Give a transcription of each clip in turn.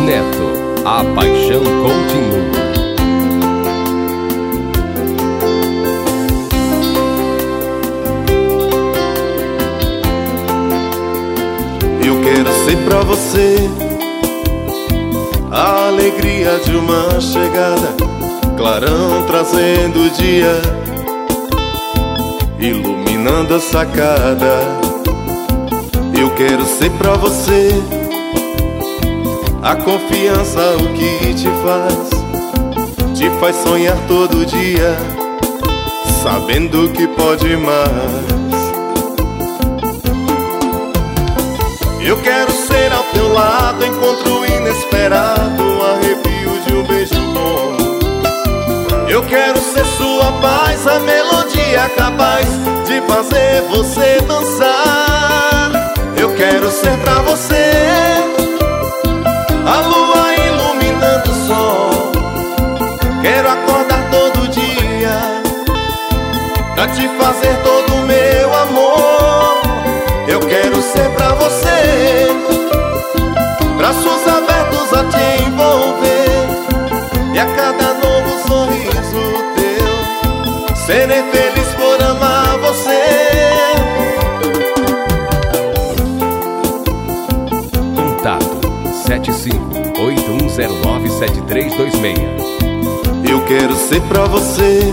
Neto, a paixão continua. Eu quero ser pra você a alegria de uma chegada, clarão trazendo o dia, iluminando a sacada. Eu quero ser pra você a confiança, o que te faz sonhar todo dia, sabendo que pode mais. Eu quero ser ao teu lado, encontro inesperado, arrepio de um beijo bom. Eu quero ser sua paz, a melodia capaz de fazer você dançar. Eu quero ser pra você a lua iluminando o sol. Quero acordar todo dia pra te fazer todo o meu amor. Eu quero ser pra você, braços abertos a te envolver, e a cada novo sorriso teu, serei feliz por amar você. Contato 7581097326. Eu quero ser pra você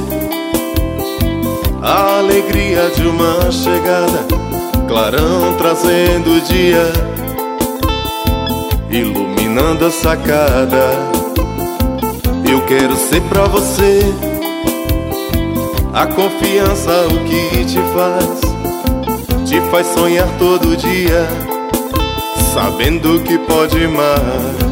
a alegria de uma chegada, clarão trazendo o dia, iluminando a sacada. Eu quero ser pra você a confiança, o que te faz sonhar todo dia, sabendo que pode mais.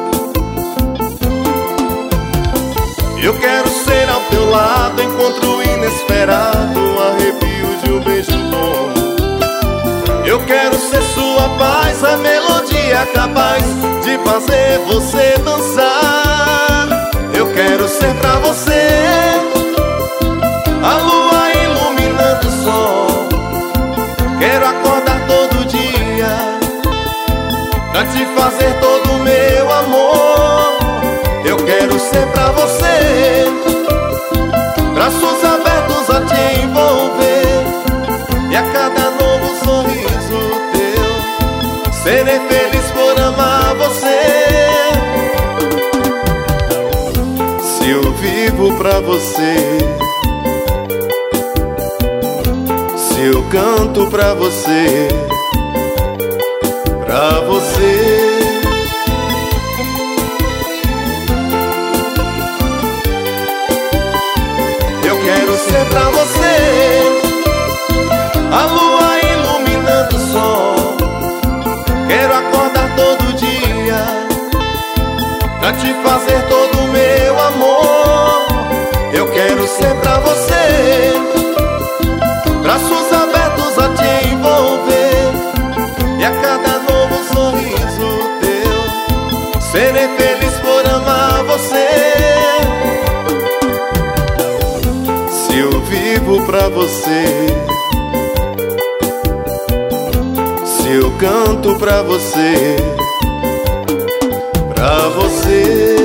Eu quero ser ao teu lado, encontro inesperado, arrepio de um beijo bom. Eu quero ser sua paz, a melodia capaz de fazer você dançar. Eu quero ser pra você a lua iluminando o sol. Quero acordar todo dia pra te fazer todo o meu amor. Eu quero ser pra você, braços abertos a te envolver, e a cada novo sorriso teu, serei feliz por amar você. Se eu vivo pra você, se eu canto pra você, pra você. Eu quero ser pra você a lua iluminando o sol. Quero acordar todo dia pra te fazer todo o meu amor. Eu quero ser pra você, braços abertos a te envolver, e a cada novo sorriso teu, serei feliz por amar você. Se eu vivo pra você, se eu canto pra você, pra você.